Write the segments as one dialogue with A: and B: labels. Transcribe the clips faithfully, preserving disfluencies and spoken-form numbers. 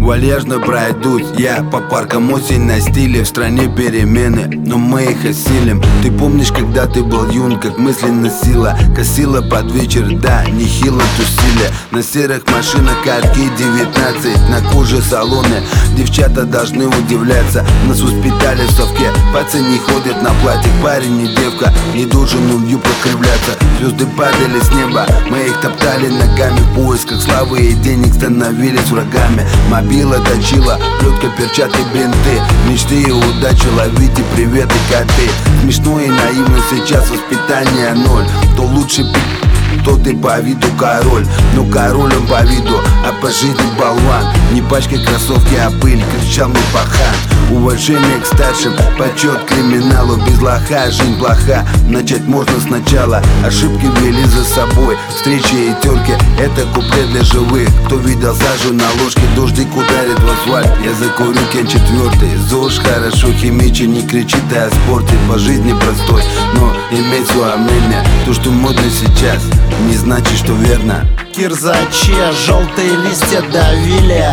A: вальяжно пройдусь я по паркам, осень на стиле. В стране перемены, но мы их осилим. Ты помнишь, когда ты был юн, как мысленно сила косила под вечер, да, нехило тусили. На серых машинах катки девятнадцать, на коже салоны. Девчата должны удивляться, нас воспитали в совке. Пацаны не ходят на платье, парень не девка, не должен в юбках кривляться. Звезды падали с неба, мы их топтали ногами. В поисках славы и денег становились врагами. Мобила точила, плетка, перчатки, бинты. Мечты и удачи, ловите приветы, коты. Смешно и наивно сейчас, воспитание ноль. То лучше пи***, то ты по виду король. Но король он по виду, а по жизни болван. Не пачкай кроссовки, а пыль, кричал мне пахан. Уважение к старшим, почет криминалу. Без лоха жизнь плоха, начать можно сначала. Ошибки вели за собой, встречи и терки. Это куплет для живых, кто видел сажу на ложке. Дождик ударит в асфальт, я закурю кен четвертый. ЗОЖ хорошо химичен, не кричит о спорте. По жизни простой, но иметь свое мнение. То, что модно сейчас, не значит, что верно.
B: Кирзаче, желтые листья давили.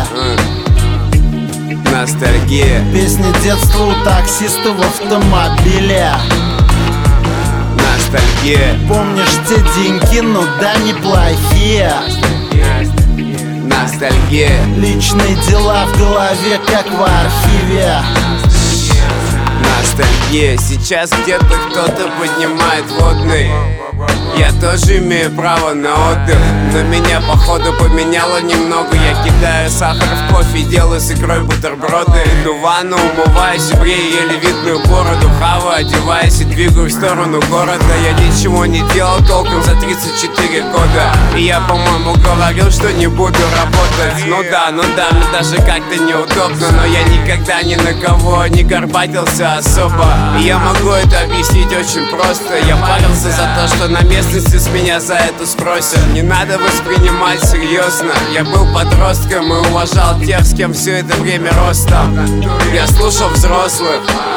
C: Ностальгия.
B: Песни детства у таксиста в автомобиле.
C: Ностальгия.
B: Помнишь те деньги, ну да, неплохие.
C: Ностальгия.
B: Личные дела в голове, как в архиве.
C: Ностальгия. Сейчас где-то кто-то поднимает водный. Я тоже имею право на отдых, но меня походу поменяло немного. Я кидаю сахар в кофе, делаю с икрой бутерброды. Иду в ванну, умываюсь и брею еле видную бороду. Хаваю, одеваюсь и двигаю в сторону города. Я ничего не делал толком за тридцать четыре года. И я, по-моему, говорил, что не буду работать. Ну да, ну да, мне даже как-то неудобно. Но я никогда ни на кого не горбатился особо. И я могу это объяснить очень просто. Я парился за то, что на местности с меня за это спросят. Не надо воспринимать серьезно. Я был подростком и уважал тех, с кем все это время рос там. Я слушал взрослых.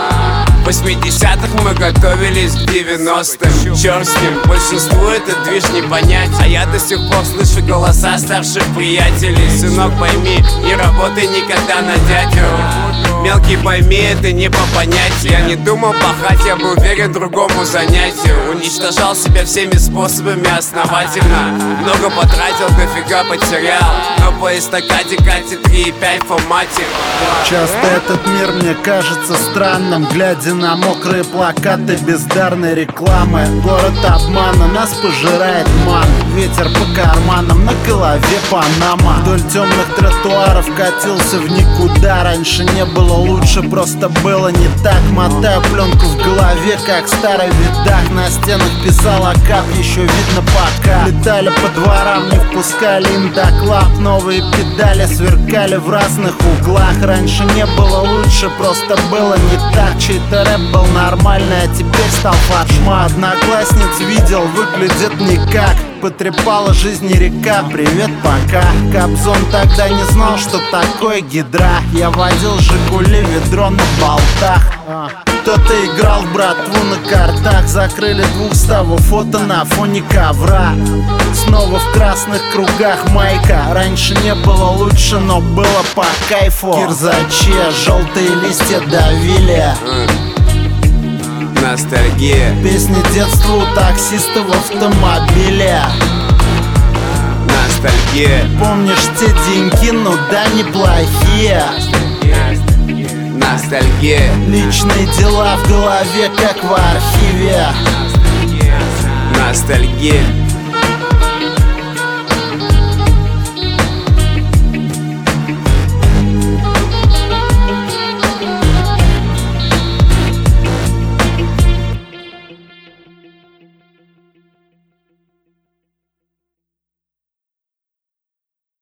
C: В восьмидесятых мы готовились к девяностым. Черт с ним, большинству этот движ не понять. А я до сих пор слышу голоса старших приятелей. Сынок, пойми, не работай никогда на дядю. Мелкий, пойми, это не по понятию. Я не думал пахать, я был верен другому занятию. Уничтожал себя всеми способами основательно. Много потратил, дофига потерял. Но по эстакаде катит три и пять в формате.
B: Часто этот мир мне кажется странным, глядя на мокрые плакаты бездарной рекламы. Город обмана, нас пожирает ман. Ветер по карманам, на голове Панама. Вдоль темных тротуаров катился в никуда. Раньше не было лучше, просто было не так. Мотаю пленку в голове, как в старый видах. На стенах писал Акап, еще видно пока. Летали по дворам, не впускали индоклаб. Новые педали сверкали в разных углах. Раньше не было лучше, просто было не так. Чей-то рэп был нормальный, а теперь стал фаршма. Одноклассниц видел, выглядит никак. Потрепала жизнь и река, привет, пока. Кобзон тогда не знал, что такое гидра. Я водил Жигули, ведро на болтах. Кто-то играл в братву на картах. Закрыли двухставу фото на фоне ковра. Снова в красных кругах майка. Раньше не было лучше, но было по кайфу. Кирзаче, желтые листья давили.
C: Ностальгия.
B: Песни детства у таксиста в автомобиле.
C: Ностальгия.
B: Помнишь те деньги, ну да, неплохие.
C: Ностальгия.
B: Личные дела в голове, как в архиве.
C: Ностальгия.